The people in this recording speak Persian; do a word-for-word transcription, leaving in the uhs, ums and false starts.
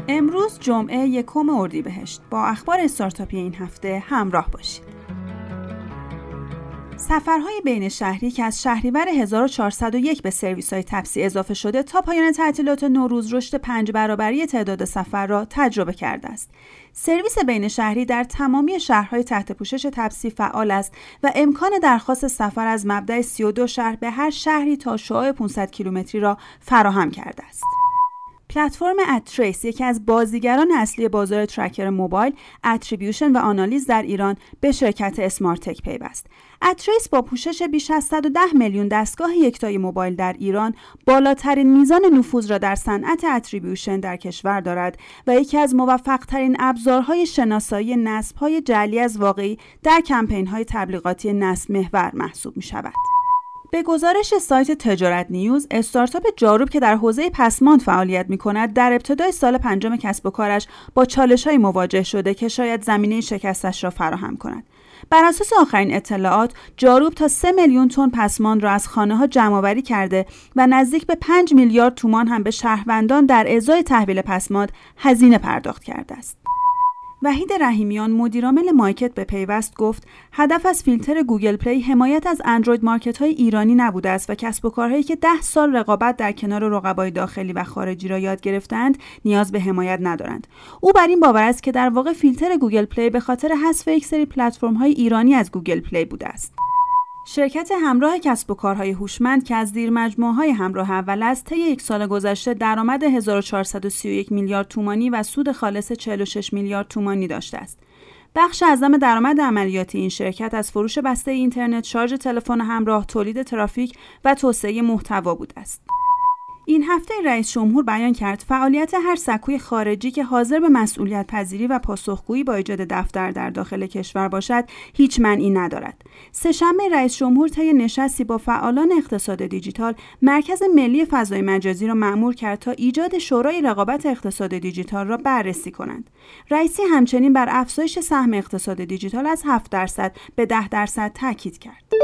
امروز جمعه یکم اردیبهشت. با اخبار استارتاپی این هفته همراه باشید. سفرهای بین شهری که از شهریور هزار و چهارصد و یک به سرویس‌های تپسی اضافه شده تا پایان تعطیلات نوروز رشد پنج برابری تعداد سفر را تجربه کرده است. سرویس بین شهری در تمامی شهرهای تحت پوشش تپسی فعال است و امکان درخواست سفر از مبدأ سی و دو شهر به هر شهری تا شعاع پانصد کیلومتری را فراهم کرده است. پلتفرم ادتریس، یکی از بازیگران اصلی بازار ترکر موبایل، اتریبیوشن و آنالیز در ایران به شرکت اسمارتک پیوست. ادتریس با پوشش بیش از صد و ده میلیون دستگاه یکتای موبایل در ایران، بالاترین میزان نفوذ را در صنعت اتریبیوشن در کشور دارد و یکی از موفق‌ترین ابزارهای شناسایی نسب‌های جعلی از واقعی در کمپین‌های تبلیغاتی نسب محور محسوب می‌شود. به گزارش سایت تجارت نیوز، استارتاپ جاروب که در حوزه پسماند فعالیت می‌کند، در ابتدای سال پنجم کسب و کارش با چالش‌های مواجه شده که شاید زمینه شکستش را فراهم کند. بر اساس آخرین اطلاعات، جاروب تا سه میلیون تن پسماند را از خانه‌ها جمع‌آوری کرده و نزدیک به پنج میلیارد تومان هم به شهروندان در ازای تحویل پسماند هزینه پرداخت کرده است. وحید رحیمیان، مدیرعامل مایکت، به پیوست گفت هدف از فیلتر گوگل پلی حمایت از اندروید مارکت‌های ایرانی نبوده است و کسب و کارهایی که ده سال رقابت در کنار رقبای داخلی و خارجی را یاد گرفتند نیاز به حمایت ندارند. او بر این باور است که در واقع فیلتر گوگل پلی به خاطر حذف یک سری پلتفرم‌های ایرانی از گوگل پلی بوده است. شرکت همراه کسب و کارهای هوشمند که از زیر مجموعه‌های همراه اول است، طی یک سال گذشته درآمد هزار و چهارصد و سی و یک میلیارد تومانی و سود خالص چهل و شش میلیارد تومانی داشته است. بخش اعظم درآمد عملیاتی این شرکت از فروش بسته اینترنت، شارژ تلفن همراه، تولید ترافیک و توسعه محتوا بوده است. این هفته رئیس جمهور بیان کرد فعالیت هر سکوی خارجی که حاضر به مسئولیت پذیری و پاسخگویی با ایجاد دفتر در داخل کشور باشد هیچ معنی ندارد. سه‌شنبه رئیس جمهور طی نشستی با فعالان اقتصاد دیجیتال مرکز ملی فضای مجازی را مأمور کرد تا ایجاد شورای رقابت اقتصاد دیجیتال را بررسی کنند. رئیسی همچنین بر افزایش سهم اقتصاد دیجیتال از هفت درصد به ده درصد تاکید کرد.